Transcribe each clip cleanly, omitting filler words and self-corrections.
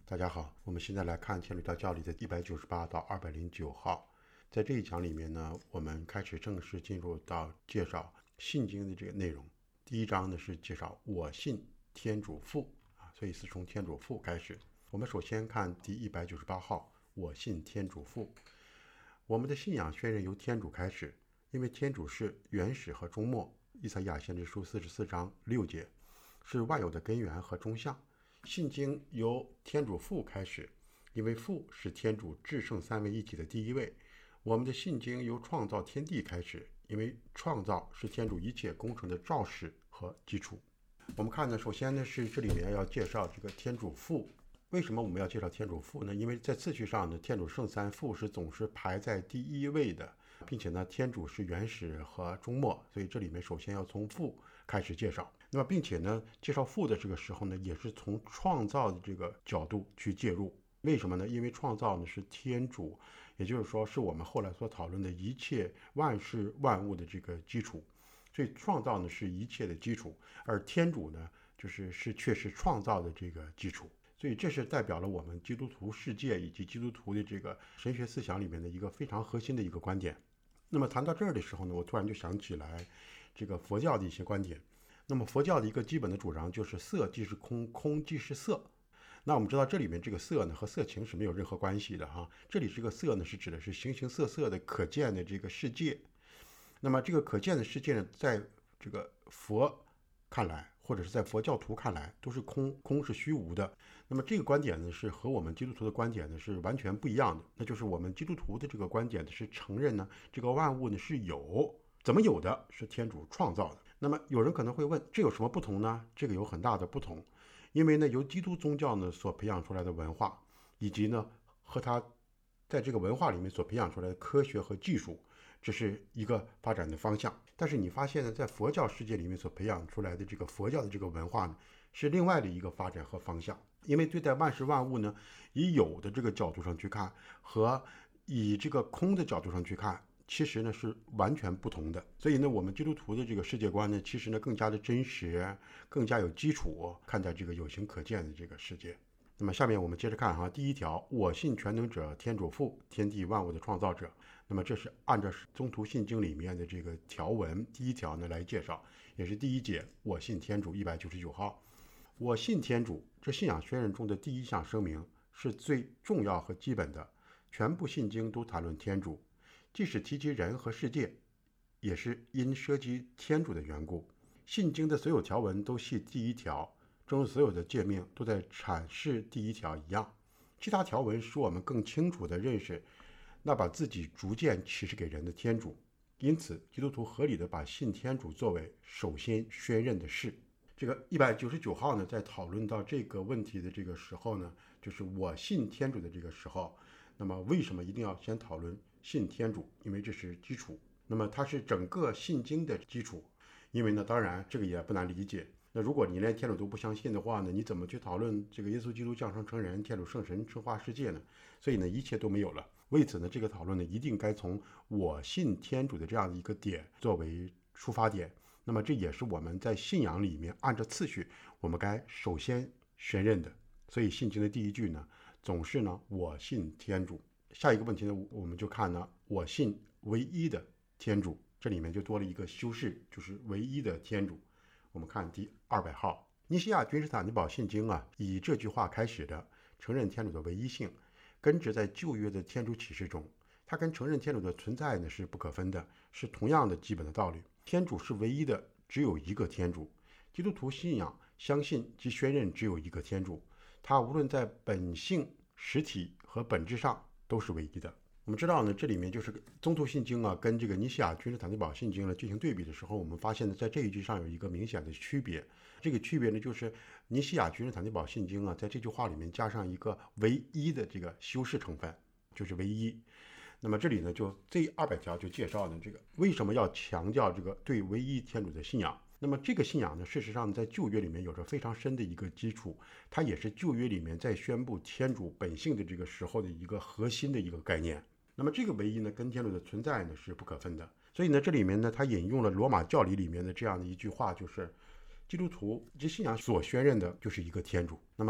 大家好，我们现在来看天主教里的198到209号。在这一讲里面呢，我们开始正式进入到介绍信经的这个内容。第一章呢是介绍我信天主父所以是从天主父开始。我们首先看第198号，我信天主父。我们的信仰宣认由天主开始，因为天主是原始和终末。以赛亚先知书44章6节，是万有的根源和终相。信经由天主父开始，因为父是天主至圣三位一体的第一位。我们的信经由创造天地开始，因为创造是天主一切工程的肇始和基础。我们看呢，首先呢是这里面要介绍这个天主父。为什么我们要介绍天主父呢？因为在次序上呢，天主圣三父是总是排在第一位的，并且呢，天主是原始和终末，所以这里面首先要从父开始介绍。那么并且呢，介绍父的这个时候呢，也是从创造的这个角度去介入。为什么呢？因为创造呢是天主，也就是说是我们后来所讨论的一切万事万物的这个基础，所以创造呢是一切的基础，而天主呢却是创造的这个基础。所以这是代表了我们基督徒世界以及基督徒的这个神学思想里面的一个非常核心的一个观点。那么谈到这儿的时候呢，我突然就想起来这个佛教的一些观点。那么佛教的一个基本的主张就是色即是空，空即是色。那我们知道这里面这个色呢和色情是没有任何关系的这里这个色呢是指的是形形色色的可见的这个世界。那么这个可见的世界呢，在这个佛看来，或者是在佛教徒看来，都是空，空是虚无的。那么这个观点呢，是和我们基督徒的观点呢是完全不一样的。那就是我们基督徒的这个观点呢，是承认呢这个万物呢是有，怎么有的？是天主创造的。那么有人可能会问，这有什么不同呢？这个有很大的不同，因为呢由基督宗教呢所培养出来的文化，以及呢和它在这个文化里面所培养出来的科学和技术，这是一个发展的方向。但是你发现呢，在佛教世界里面所培养出来的这个佛教的这个文化呢，是另外的一个发展和方向。因为对待万事万物呢，以有的这个角度上去看，和以这个空的角度上去看，其实呢是完全不同的。所以呢，我们基督徒的这个世界观呢，其实呢更加的真实，更加有基础看待这个有形可见的这个世界。那么下面我们接着看第一条，我信全能者天主父，天地万物的创造者。那么这是按照宗徒信经里面的这个条文第一条呢来介绍，也是第一节，我信天主199号。我信天主，这信仰宣认中的第一项声明，是最重要和基本的。全部信经都谈论天主，即使提及人和世界，也是因涉及天主的缘故。信经的所有条文都系第一条，正如所有的诫命都在阐释第一条一样。其他条文使我们更清楚地认识那把自己逐渐启示给人的天主。因此基督徒合理地把信天主作为首先宣认的事。这个199号呢，在讨论到这个问题的这个时候呢，就是我信天主的这个时候，那么为什么一定要先讨论信天主？因为这是基础，那么它是整个信经的基础。因为呢，当然这个也不难理解，那如果你连天主都不相信的话呢，你怎么去讨论这个耶稣基督降生成人，天主圣神称化世界呢？所以呢，一切都没有了。为此呢，这个讨论呢，一定该从我信天主的这样的一个点作为出发点。那么这也是我们在信仰里面按照次序，我们该首先宣认的。所以信经的第一句呢，总是呢，我信天主。下一个问题呢，我们就看呢，我信唯一的天主，这里面就多了一个修饰，就是唯一的天主。我们看第200号，尼西亚君士坦丁堡信经以这句话开始的，承认天主的唯一性，根植在旧约的天主启示中。它跟承认天主的存在呢是不可分的，是同样的基本的道理。天主是唯一的，只有一个天主。基督徒信仰相信及宣认只有一个天主，他无论在本性、实体和本质上都是唯一的。我们知道呢，这里面就是宗徒信经跟这个尼西亚君士坦丁堡信经呢进行对比的时候，我们发现呢，在这一句上有一个明显的区别。这个区别呢，就是尼西亚君士坦丁堡信经在这句话里面加上一个唯一的这个修饰成分，就是唯一。那么这里呢，就这200条就介绍呢，这个为什么要强调这个对唯一天主的信仰。那么这个信仰呢，事实上在旧约里面有着非常深的一个基础，它也是旧约里面在宣布天主本性的这个时候的一个核心的一个概念。那么这个唯一呢，跟天主的存在呢是不可分的。所以呢，这里面呢，他引用了罗马教理里面的这样的一句话，就是基督徒及信仰所宣认的就是一个天主。那么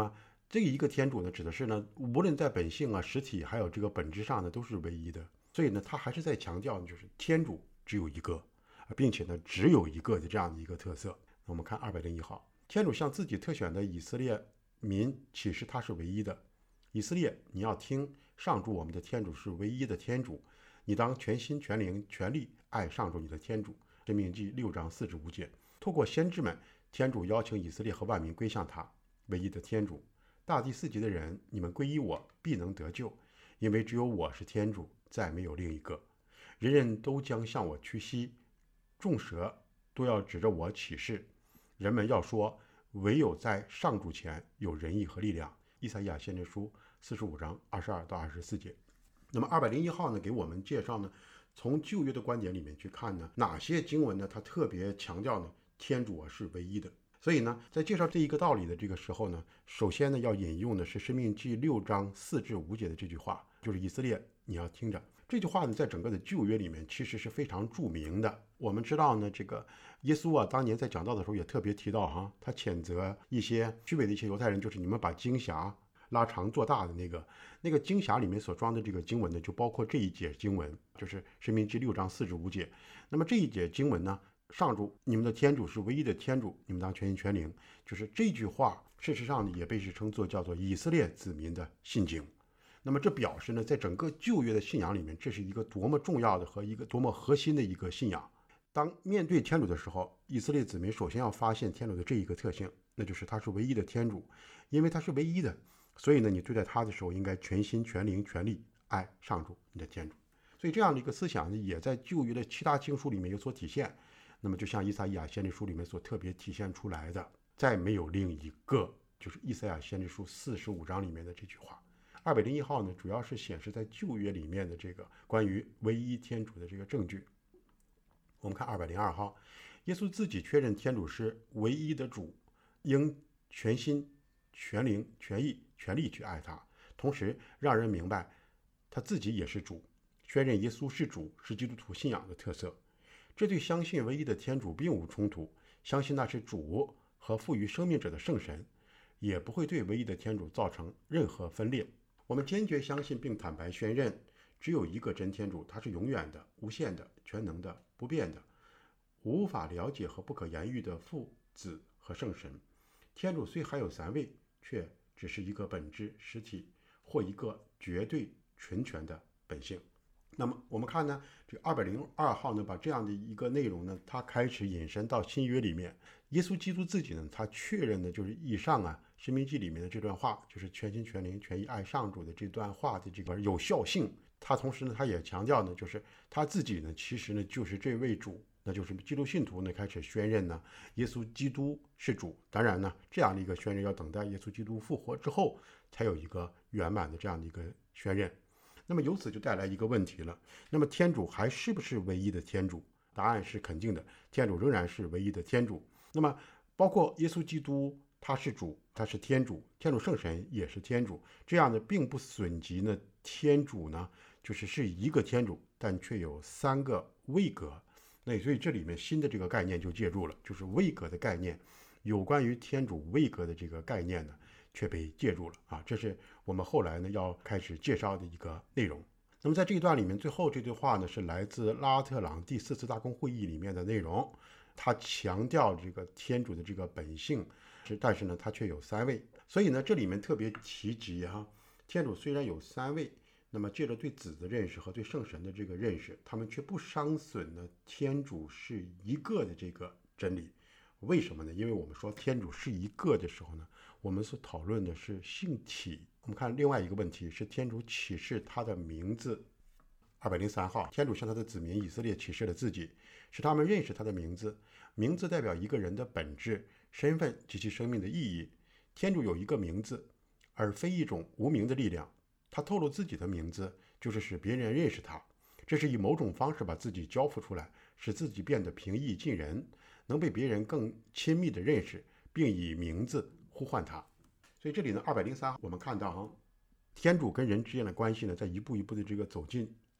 这一个天主呢，指的是呢，无论在本性啊、实体还有这个本质上呢，都是唯一的。所以呢，他还是在强调，就是天主只有一个，并且呢，只有一个的这样的一个特色。那我们看201号，天主向自己特选的以色列民启示他是唯一的。以色列，你要听，上主我们的天主是唯一的天主，你当全心全灵全力爱上主你的天主。申命记6章45节。透过先知们，天主邀请以色列和万民归向他，唯一的天主。大地4极的人，你们归依我，必能得救，因为只有我是天主，再没有另一个。人人都将向我屈膝，众舌都要指着我起誓。人们要说，唯有在上主前有仁义和力量。以赛亚先知书45章22到24节。那么201号呢，给我们介绍呢，从旧约的观点里面去看呢，哪些经文呢，它特别强调呢，天主是唯一的。所以呢，在介绍这一个道理的这个时候呢，首先呢，要引用的是申命记6章4至5节的这句话，就是以色列，你要听着。这句话呢，在整个的旧约里面其实是非常著名的。我们知道呢，这个耶稣啊，当年在讲道的时候也特别提到他谴责一些虚伪的一些犹太人，就是你们把经匣拉长做大的那个经匣里面所装的这个经文呢，就包括这一节经文，就是申命记6章4至5节。那么这一节经文呢，上主你们的天主是唯一的天主，你们当全心全灵，就是这句话事实上呢，也被称作叫做以色列子民的信经。那么这表示呢，在整个旧约的信仰里面，这是一个多么重要的和一个多么核心的一个信仰。当面对天主的时候，以色列子民首先要发现天主的这一个特性，那就是他是唯一的天主。因为他是唯一的，所以呢，你对待他的时候应该全心全灵全力爱上主你的天主。所以这样的一个思想呢，也在旧约的其他经书里面有所体现。那么就像以赛亚先知书里面所特别体现出来的，再没有另一个，就是以赛亚先知书45章里面的这句话。201号呢，主要是显示在旧约里面的这个关于唯一天主的这个证据。我们看202号，耶稣自己确认天主是唯一的主，应全心全灵全意全力去爱他，同时让人明白他自己也是主。确认耶稣是主是基督徒信仰的特色，这对相信唯一的天主并无冲突，相信那是主和赋予生命者的圣神，也不会对唯一的天主造成任何分裂。我们坚决相信并坦白宣认，只有一个真天主，他是永远的、无限的、全能的、不变的、无法了解和不可言喻的父、子和圣神。天主虽还有3位，却只是一个本质实体或一个绝对纯全的本性。那么我们看呢，这202号呢，把这样的一个内容呢，它开始引申到新约里面。耶稣基督自己呢，他确认的就是以上申命记里面的这段话，就是全心全灵全意爱上主的这段话的这个有效性。他同时呢，他也强调呢，就是他自己呢，其实呢就是这位主，那就是基督信徒呢开始宣认呢，耶稣基督是主。当然呢，这样的一个宣认要等待耶稣基督复活之后，才有一个圆满的这样的一个宣认。那么由此就带来一个问题了，那么天主还是不是唯一的天主？答案是肯定的，天主仍然是唯一的天主。那么包括耶稣基督他是主，他是天主，天主圣神也是天主，这样的并不损及呢天主呢是一个天主，但却有3个位格。那所以这里面新的这个概念就介入了，就是位格的概念，有关于天主位格的这个概念呢却被介入了这是我们后来呢要开始介绍的一个内容。那么在这一段里面，最后这句话呢是来自拉特朗第4次大公会议里面的内容，他强调这个天主的这个本性，但是呢他却有3位。所以呢这里面特别提及天主虽然有3位，那么借着对子的认识和对圣神的这个认识，他们却不伤损呢天主是一个的这个真理。为什么呢？因为我们说天主是一个的时候呢，我们所讨论的是性体。我们看另外一个问题是天主启示他的名字。203号，天主向他的子民以色列启示了自己，使他们认识他的名字。名字代表一个人的本质、身份及其生命的意义。天主有一个名字，而非一种无名的力量。他透露自己的名字，就是使别人认识他，这是以某种方式把自己交付出来，使自己变得平易近人，能被别人更亲密的认识，并以名字呼唤他。所以这里呢，203我们看到天主跟人之间的关系呢，在一步一步的这个走近，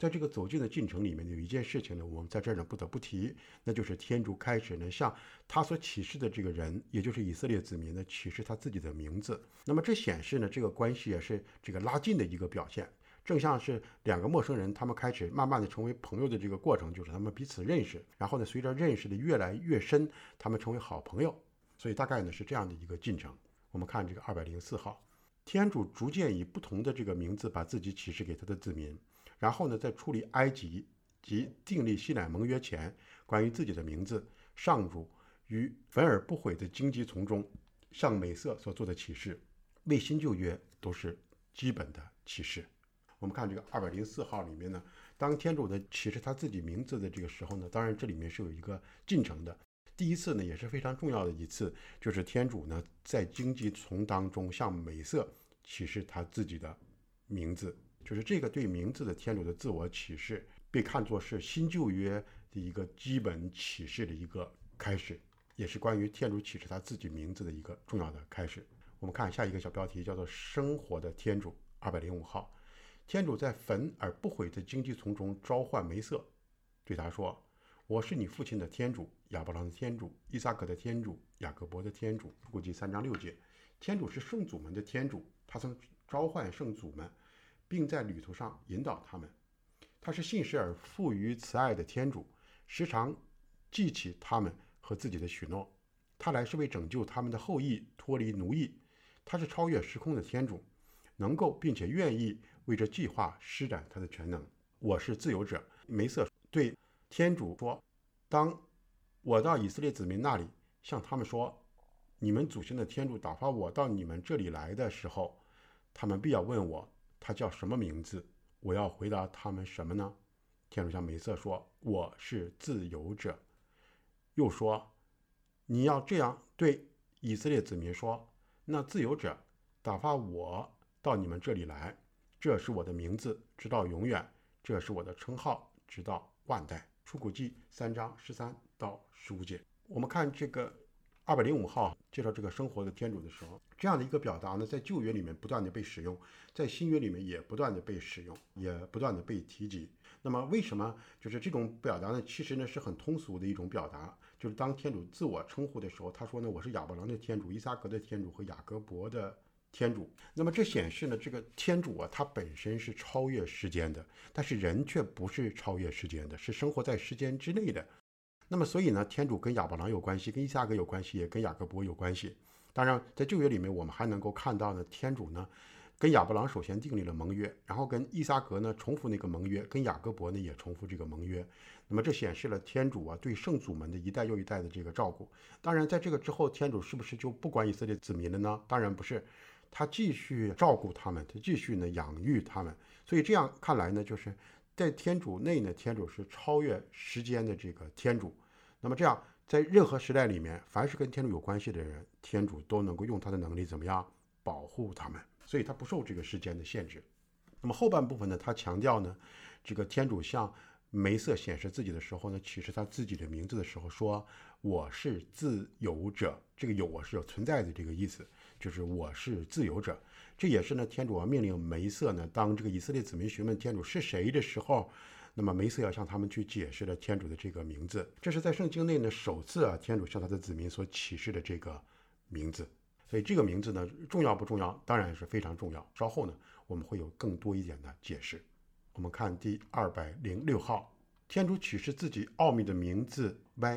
在这个走近的进程里面有一件事情呢，我们在这儿呢不得不提，那就是天主开始呢向他所启示的这个人，也就是以色列子民呢启示他自己的名字。那么这显示呢这个关系也是这个拉近的一个表现，正像是两个陌生人他们开始慢慢的成为朋友的这个过程，就是他们彼此认识，然后呢随着认识的越来越深，他们成为好朋友。所以大概呢是这样的一个进程。我们看这个204号，天主逐渐以不同的这个名字把自己启示给他的子民，然后呢在处理埃及及订立西乃盟约前关于自己的名字，上主与焚而不毁的荆棘丛中向美色所做的启示，为新旧约都是基本的启示。我们看这个204号里面呢，当天主的启示他自己名字的这个时候呢，当然这里面是有一个进程的。第一次呢也是非常重要的一次，就是天主呢在荆棘丛当中向美色启示他自己的名字，就是这个对名字的天主的自我启示被看作是新旧约的一个基本启示的一个开始，也是关于天主启示他自己名字的一个重要的开始。我们看下一个小标题，叫做生活的天主。205号，天主在焚而不毁的荆棘丛中召唤梅瑟，对他说，我是你父亲的天主，亚伯拉罕的天主，伊撒格的天主，雅各伯的天主。出谷记3章6节，天主是圣祖们的天主，他曾召唤圣祖们，并在旅途上引导他们。他是信实而富于慈爱的天主，时常记起他们和自己的许诺。他来是为拯救他们的后裔脱离奴役。他是超越时空的天主，能够并且愿意为这计划施展他的全能。我是自由者。梅瑟对天主说，当我到以色列子民那里，向他们说，你们祖先的天主打发我到你们这里来的时候，他们必要问我，他叫什么名字？我要回答他们什么呢？天主向梅瑟说，我是自由者。又说，你要这样对以色列子民说，那自由者打发我到你们这里来，这是我的名字，直到永远，这是我的称号，直到万代。出谷记3章13到15节。我们看这个205号介绍这个生活的天主的时候，这样的一个表达呢，在旧约里面不断的被使用，在新约里面也不断的被使用，也不断的被提及。那么为什么就是这种表达呢？其实呢是很通俗的一种表达，就是当天主自我称呼的时候，他说呢，我是亚伯兰的天主，伊撒格的天主和雅各伯的天主。那么这显示呢，这个天主啊，他本身是超越时间的，但是人却不是超越时间的，是生活在时间之内的。那么所以呢，天主跟亚伯兰有关系，跟伊撒格有关系，也跟雅各伯有关系。当然在旧约里面我们还能够看到呢，天主呢跟亚伯兰首先订立了盟约，然后跟伊撒格呢重复那个盟约，跟雅各伯呢也重复这个盟约。那么这显示了天主啊对圣祖们的一代又一代的这个照顾。当然在这个之后，天主是不是就不管以色列子民了呢？当然不是，他继续照顾他们，他继续呢养育他们。所以这样看来呢，就是在天主内呢，天主是超越时间的这个天主。那么这样在任何时代里面，凡是跟天主有关系的人，天主都能够用他的能力怎么样保护他们，所以他不受这个时间的限制。那么后半部分呢，他强调呢，这个天主向梅瑟显示自己的时候呢，启示他自己的名字的时候说，我是自由者。这个有是有存在的这个意思，就是我是自由者。这也是呢，天主命令梅瑟呢，当这个以色列子民询问天主是谁的时候，那么梅瑟要向他们去解释了天主的这个名字。这是在圣经内呢首次天主向他的子民所启示的这个名字。所以这个名字呢重要不重要？当然是非常重要。稍后呢我们会有更多一点的解释。我们看第206号，天主启示自己奥秘的名字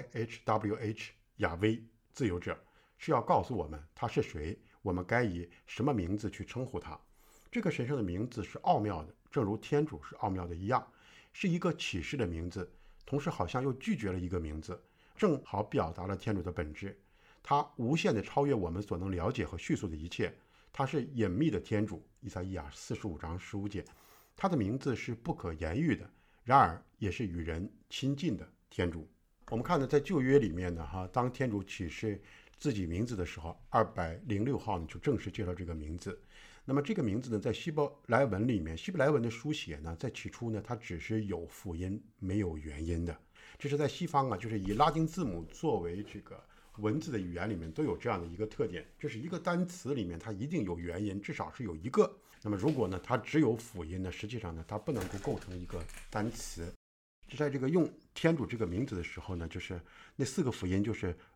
YHWH 亚威自由者，是要告诉我们他是谁，我们该以什么名字去称呼他。这个神圣的名字是奥妙的，正如天主是奥妙的一样，是一个启示的名字，同时好像又拒绝了一个名字，正好表达了天主的本质。他无限的超越我们所能了解和叙述的一切，他是隐秘的天主，以赛亚45章15节。他的名字是不可言喻的，然而也是与人亲近的天主。我们看呢，在旧约里面呢，当天主启示自己名字的时候，206号呢就正式介绍这个名字。那么这个名字呢，在希伯来文里面，希伯来文的书写呢，在起初呢，它只是有辅音没有元音的。这是在西方就是以拉丁字母作为这个文字的语言里面都有这样的一个特点，就是一个单词里面它一定有元音，至少是有一个。 那么如果呢它只有辅音呢，实际上呢它不能够构成一个单词。在这个用天主这个名字的时候呢，就是那4个辅音就是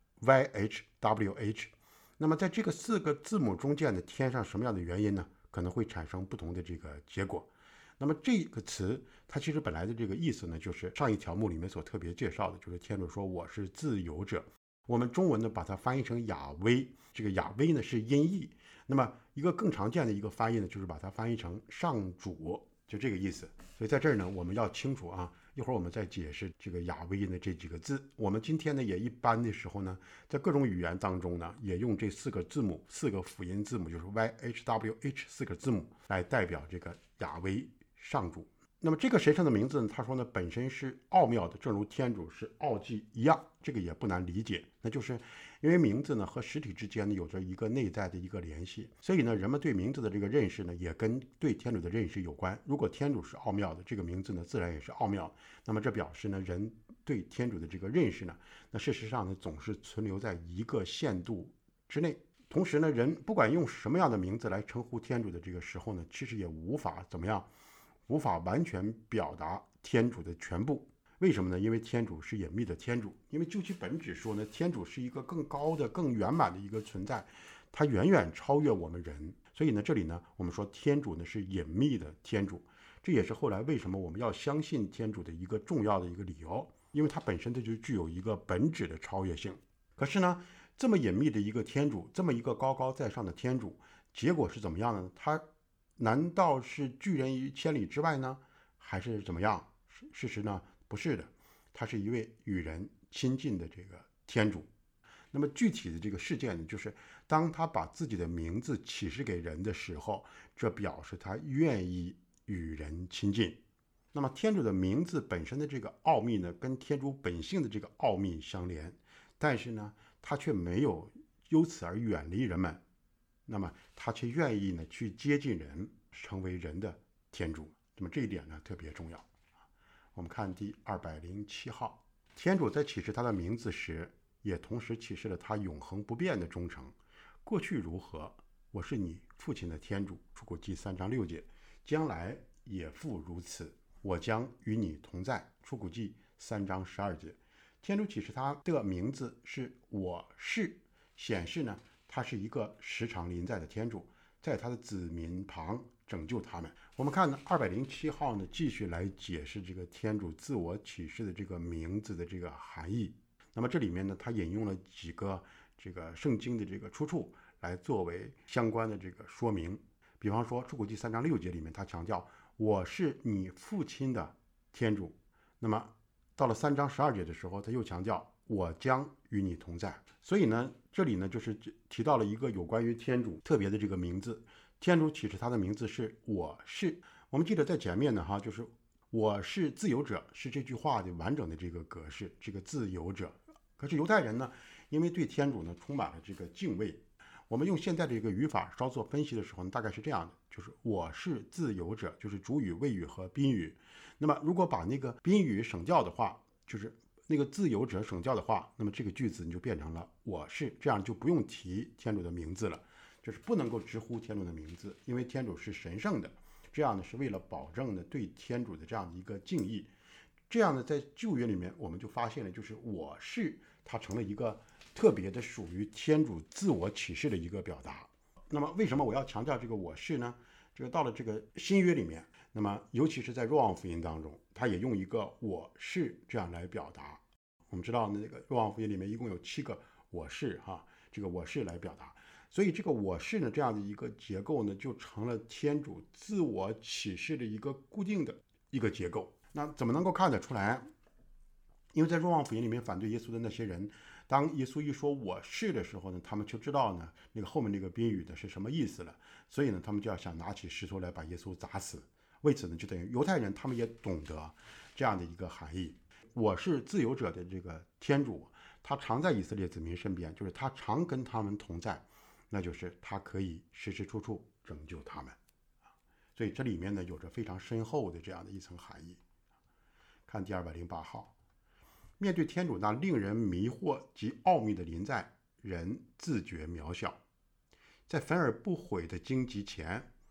YHWH。那么在这个4个字母中间呢，添上什么样的元音呢，可能会产生不同的这个结果。那么这个词它其实本来的这个意思呢，就是上一条目里面所特别介绍的，就是天主说我是自由者。我们中文呢把它翻译成雅威，这个雅威呢是音译。那么一个更常见的一个翻译呢，就是把它翻译成上主，就这个意思。所以在这儿呢，我们要清楚啊，一会儿我们再解释这个雅威的这几个字。我们今天呢也一般的时候呢，在各种语言当中呢，也用这4个字母，4个辅音字母，就是 YHWH 4个字母来代表这个雅威上主。那么这个神圣的名字呢，他说呢本身是奥妙的，正如天主是奥迹一样，这个也不难理解。那就是因为名字呢和实体之间呢有着一个内在的一个联系，所以呢人们对名字的这个认识呢也跟对天主的认识有关。如果天主是奥妙的，这个名字呢自然也是奥妙。那么这表示呢人对天主的这个认识呢，那事实上呢总是存留在一个限度之内。同时呢，人不管用什么样的名字来称呼天主的这个时候呢，其实也无法怎么样，无法完全表达天主的全部。为什么呢？因为天主是隐秘的天主，因为就其本质说呢，天主是一个更高的、更圆满的一个存在，它远远超越我们人。所以呢，这里呢，我们说天主呢是隐秘的天主，这也是后来为什么我们要相信天主的一个重要的一个理由，因为它本身它就具有一个本质的超越性。可是呢，这么隐秘的一个天主，这么一个高高在上的天主，结果是怎么样呢？他难道是拒人于千里之外呢？还是怎么样？事实呢不是的，他是一位与人亲近的这个天主。那么具体的这个事件呢，就是当他把自己的名字启示给人的时候，这表示他愿意与人亲近。那么天主的名字本身的这个奥秘呢，跟天主本性的这个奥秘相连，但是呢他却没有由此而远离人们，那么他却愿意呢去接近人，成为人的天主。那么这一点呢特别重要。我们看第207号，天主在启示他的名字时，也同时启示了他永恒不变的忠诚。过去如何，我是你父亲的天主，出谷记3章6节，将来也复如此，我将与你同在，出谷记3章12节。天主启示他的名字是我是，显示呢他是一个时常临在的天主，在他的子民旁拯救他们。我们看呢207号呢继续来解释这个天主自我启示的这个名字的这个含义。那么这里面呢他引用了几个这个圣经的这个出处来作为相关的这个说明。比方说出谷记3章6节里面他强调我是你父亲的天主，那么到了3章12节的时候他又强调我将与你同在。所以呢这里呢就是提到了一个有关于天主特别的这个名字，天主启示他的名字是我是。我们记得在前面呢就是我是自由者是这句话的完整的这个格式，这个自由者。可是犹太人呢因为对天主呢充满了这个敬畏，我们用现在的这个语法稍作分析的时候呢，大概是这样的，就是我是自由者，就是主语、谓语和宾语。那么如果把那个宾语省掉的话，就是那个自由者省掉的话，那么这个句子你就变成了我是，这样就不用提天主的名字了，就是不能够直呼天主的名字，因为天主是神圣的。这样呢是为了保证呢对天主的这样的一个敬意。这样呢在旧约里面我们就发现了，就是我是它成了一个特别的属于天主自我启示的一个表达。那么为什么我要强调这个我是呢？这个到了这个新约里面，那么尤其是在若望福音当中，它也用一个我是这样来表达。我们知道那个若望福音里面一共有7个我是这个我是来表达。所以这个我是呢这样的一个结构呢，就成了天主自我启示的一个固定的一个结构。那怎么能够看得出来？因为在若望福音里面反对耶稣的那些人，当耶稣一说我是的时候呢，他们就知道呢那个后面那个宾语的是什么意思了，所以呢他们就要想拿起石头来把耶稣砸死。为此呢就等于犹太人他们也懂得这样的一个含义。我是自由者的这个天主，他常在以色列子民身边，就是他常跟他们同在，那就是他可以时时处处拯救他们。所以这里面呢有着非常深厚的这样的一层含义。看第208号，面对天主那令人迷惑及奥秘的临在，人自觉渺小。在焚而不毁的荆棘前，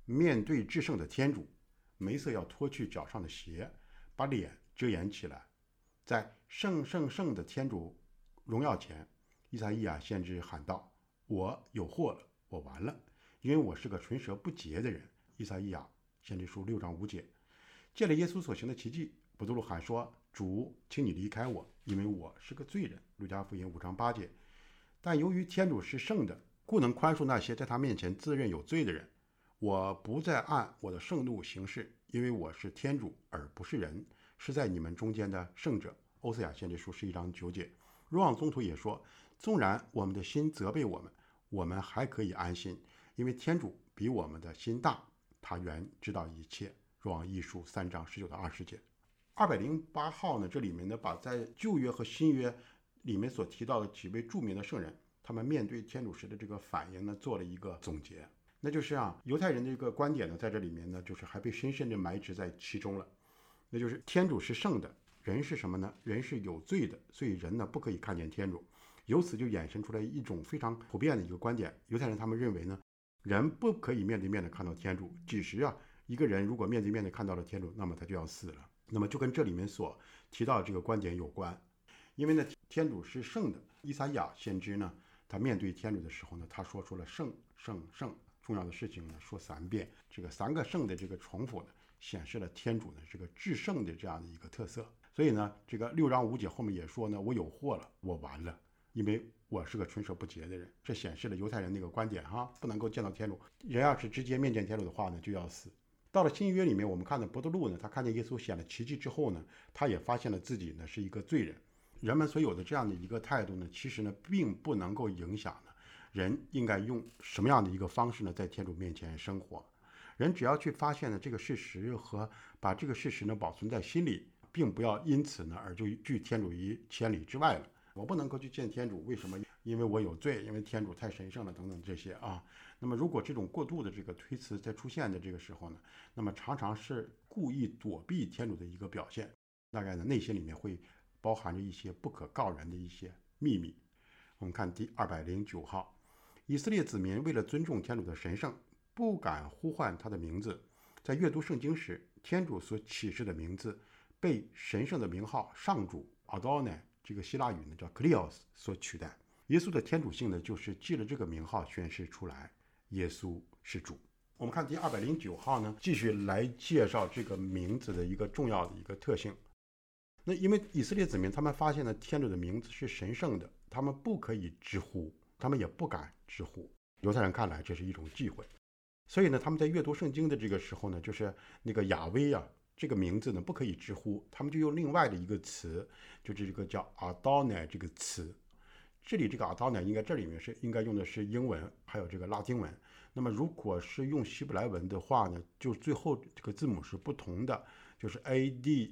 面对至圣的天主，梅瑟要脱去脚上的鞋，把脸遮掩起来。在圣圣圣的天主荣耀前，依撒意亚先知喊道：我有祸了，我完了，因为我是个唇舌不洁的人。依撒意亚先知书6章5节。借了耶稣所行的奇迹，伯多禄喊说：主，请你离开我，因为我是个罪人。路加福音5章8节。但由于天主是圣的，故能宽恕那些在他面前自认有罪的人。我不再按我的圣怒行事，因为我是天主而不是人，是在你们中间的圣者。欧瑟亚先知书11章9节。若望宗徒也说：纵然我们的心责备我们，我们还可以安心，因为天主比我们的心大，他原知道一切。若望一书3章19到20节。208号呢，这里面呢，把在旧约和新约里面所提到的几位著名的圣人，他们面对天主时的这个反应呢，做了一个总结。那就是犹太人的一个观点呢，在这里面呢，就是还被深深的埋植在其中了。那就是天主是圣的，人是什么呢？人是有罪的，所以人呢不可以看见天主。由此就衍生出来一种非常普遍的一个观点，犹太人他们认为呢，人不可以面对面的看到天主。几时一个人如果面对面的看到了天主，那么他就要死了。那么就跟这里面所提到的这个观点有关。因为呢，天主是圣的。依撒意亚先知呢，他面对天主的时候呢，他说出了圣圣圣，重要的事情呢说3遍。这个3个圣的这个重复呢，显示了天主呢这个至圣的这样的一个特色。所以呢，这个6章5节后面也说呢，我有祸了，我完了，因为我是个唇舌不洁的人。这显示了犹太人那个观点不能够见到天主。人要是直接面见天主的话呢，就要死。到了新约里面，我们看到伯多禄呢，他看见耶稣显了奇迹之后呢，他也发现了自己呢是一个罪人。人们所有的这样的一个态度呢，其实呢并不能够影响呢人应该用什么样的一个方式呢在天主面前生活。人只要去发现呢这个事实和把这个事实呢保存在心里，并不要因此呢而就拒天主于千里之外了。我不能够去见天主，为什么？因为我有罪，因为天主太神圣了，等等这些那么如果这种过度的这个推辞在出现的这个时候呢，那么常常是故意躲避天主的一个表现，大概呢内心里面会包含着一些不可告人的一些秘密。我们看第209号，以色列子民为了尊重天主的神圣，不敢呼唤他的名字。在阅读圣经时，天主所启示的名字被神圣的名号上主 Adonai， 这个希腊语呢叫 Kleos 所取代。耶稣的天主性呢，就是借了这个名号宣示出来，耶稣是主。我们看第209号呢，继续来介绍这个名字的一个重要的一个特性。那因为以色列子民他们发现了天主的名字是神圣的，他们不可以直呼，他们也不敢直呼。犹太人看来这是一种忌讳，所以呢，他们在阅读圣经的这个时候呢，就是那个亚威这个名字呢不可以直呼，他们就用另外的一个词，就是这个叫 Adonai 这个词。这里这个 Adonai 这里面是应该用的是英文还有这个拉丁文。那么如果是用希伯来文的话呢，就最后这个字母是不同的，就是 ADONAY，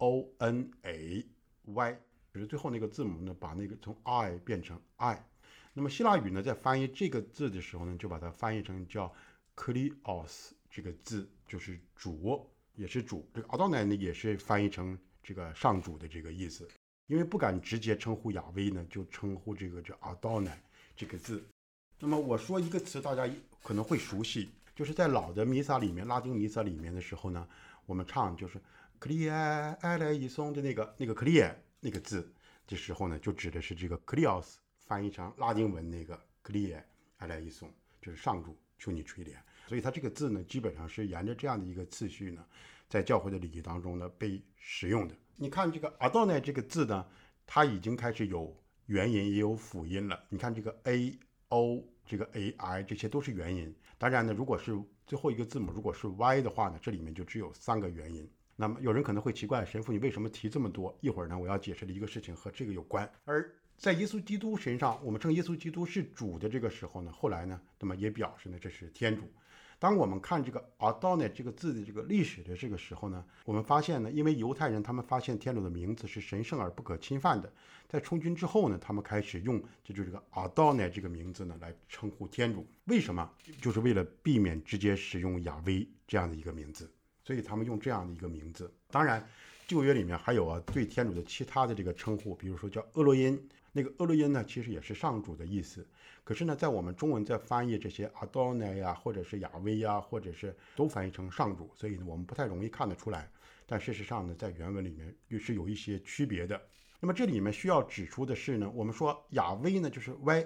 就是最后那个字母呢把那个从 I 变成 I。 那么希腊语呢在翻译这个字的时候呢，就把它翻译成叫 Kleos 这个字，就是主，也是主。这个 Adonai 呢也是翻译成这个上主的这个意思。因为不敢直接称呼亚威呢，就称呼这个叫 Adonai 这个字。那么我说一个词大家可能会熟悉，就是在老的弥撒里面，拉丁弥撒里面的时候呢，我们唱就是克利埃埃莱伊松的那个克利埃那个字的时候呢，就指的是这个 Kleos 翻译成拉丁文那个克利埃埃莱伊松，就是上主求你垂怜。所以它这个字呢，基本上是沿着这样的一个次序呢，在教会的礼仪当中呢被使用的。你看这个 Adonai 这个字呢，它已经开始有元音也有辅音了。你看这个 A、O、这个 AI 这些都是元音。当然呢，如果是最后一个字母如果是 Y 的话呢，这里面就只有3个元音。那么有人可能会奇怪，神父你为什么提这么多？一会儿呢我要解释的一个事情和这个有关。而在耶稣基督身上，我们称耶稣基督是主的这个时候呢，后来呢，那么也表示呢这是天主。当我们看这个 Adonai 这个字的这个历史的这个时候呢，我们发现呢，因为犹太人他们发现天主的名字是神圣而不可侵犯的，在充军之后呢，他们开始用就是这个 Adonai 这个名字呢来称呼天主。为什么？就是为了避免直接使用亚威这样的一个名字，所以他们用这样的一个名字。当然旧约里面还有对天主的其他的这个称呼，比如说叫厄洛因。 那个厄洛因呢，其实也是上主的意思。可是呢，在我们中文在翻译这些阿多奈呀，或者是亚威呀，或者是都翻译成上主，所以呢，我们不太容易看得出来。但事实上呢，在原文里面也是有一些区别的。那么这里面需要指出的是呢，我们说亚威呢，就是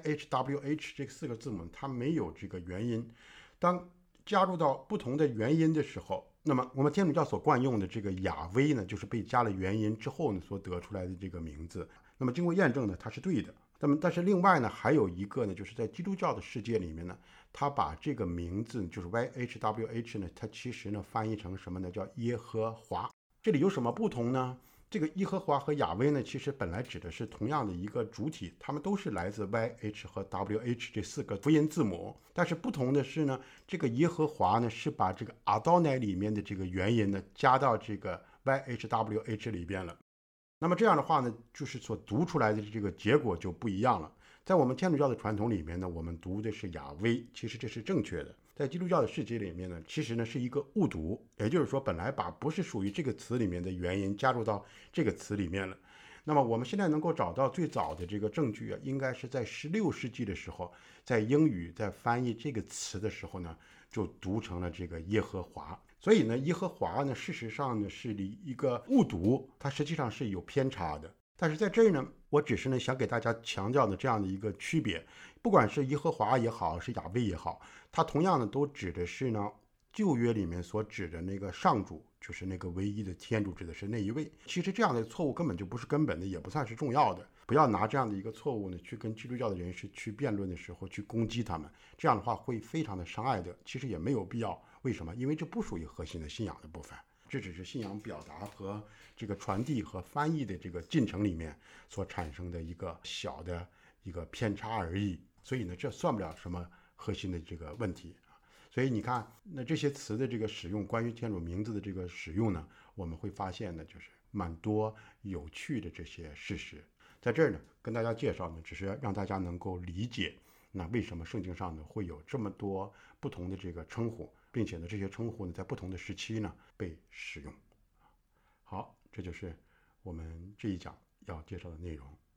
YHWH 这4个字母，它没有这个元音。当加入到不同的元音的时候，那么我们天主教所惯用的这个亚威呢，就是被加了元音之后呢所得出来的这个名字。那么经过验证呢，它是对的。但是另外呢，还有一个呢，就是在基督教的世界里面呢，他把这个名字就是 YHWH 呢，它其实呢翻译成什么呢？叫耶和华。这里有什么不同呢？这个耶和华和亚威呢，其实本来指的是同样的一个主体，它们都是来自 YH 和 WH 这4个复音字母。但是不同的是呢，这个耶和华呢是把这个阿道乃里面的这个元音呢加到这个 YHWH 里边了。那么这样的话呢，就是所读出来的这个结果就不一样了。在我们天主教的传统里面呢，我们读的是亚威，其实这是正确的。在基督教的世界里面呢，其实呢是一个误读，也就是说，本来把不是属于这个词里面的元音加入到这个词里面了。那么我们现在能够找到最早的这个证据啊，应该是在16世纪的时候，在英语在翻译这个词的时候呢，就读成了这个耶和华。所以呢，耶和华呢，事实上呢是一个误读，它实际上是有偏差的。但是在这儿呢，我只是呢想给大家强调的这样的一个区别，不管是耶和华也好，是亚威也好，它同样呢都指的是呢旧约里面所指的那个上主，就是那个唯一的天主，指的是那一位。其实这样的错误根本就不是根本的，也不算是重要的。不要拿这样的一个错误呢去跟基督教的人士去辩论的时候去攻击他们，这样的话会非常的伤害的。其实也没有必要。为什么？因为这不属于核心的信仰的部分，这只是信仰表达和这个传递和翻译的这个进程里面所产生的一个小的一个偏差而已。所以呢，这算不了什么核心的这个问题。所以你看，那这些词的这个使用，关于天主名字的这个使用呢，我们会发现呢，就是蛮多有趣的这些事实。在这儿呢，跟大家介绍呢，只是让大家能够理解，那为什么圣经上呢会有这么多不同的这个称呼，并且呢，这些称呼呢在不同的时期呢被使用。好，这就是我们这一讲要介绍的内容。